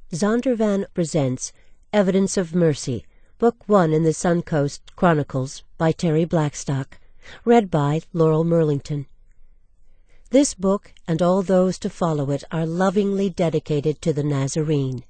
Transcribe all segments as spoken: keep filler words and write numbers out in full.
Zondervan presents Evidence of Mercy, Book One in the Suncoast Chronicles by Terry Blackstock, read by Laurel Merlington. This book and all those to follow it are lovingly dedicated to the Nazarene.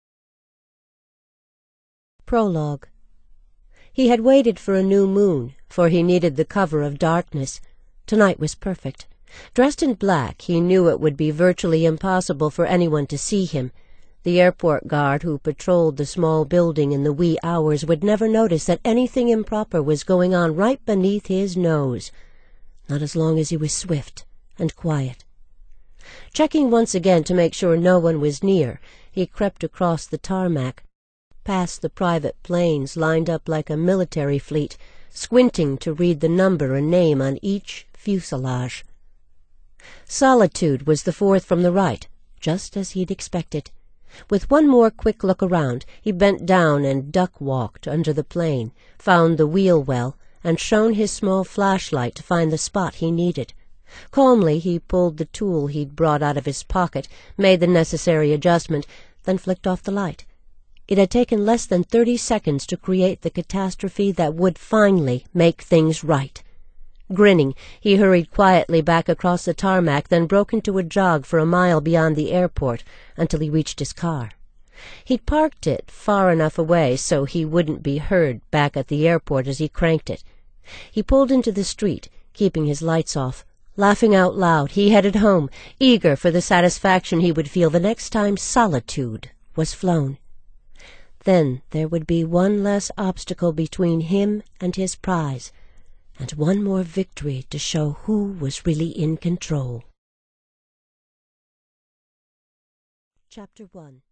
Prologue. He had waited for a new moon, for he needed the cover of darkness. Tonight was perfect. Dressed in black, he knew it would be virtually impossible for anyone to see him. The airport guard who patrolled the small building in the wee hours would never notice that anything improper was going on right beneath his nose. Not as long as he was swift and quiet. Checking once again to make sure no one was near, he crept across the tarmac, past the private planes lined up like a military fleet, squinting to read the number and name on each fuselage. Solitude was the fourth from the right, just as he'd expected. With one more quick look around, he bent down and duck-walked under the plane, found the wheel well, and shone his small flashlight to find the spot he needed. Calmly, he pulled the tool he'd brought out of his pocket, made the necessary adjustment, then flicked off the light. It had taken less than thirty seconds to create the catastrophe that would finally make things right. Grinning, he hurried quietly back across the tarmac, then broke into a jog for a mile beyond the airport until he reached his car. He'd parked it far enough away so he wouldn't be heard back at the airport as he cranked it. He pulled into the street, keeping his lights off. Laughing out loud, he headed home, eager for the satisfaction he would feel the next time Solitude was flown. Then there would be one less obstacle between him and his prize, and one more victory to show who was really in control. Chapter one.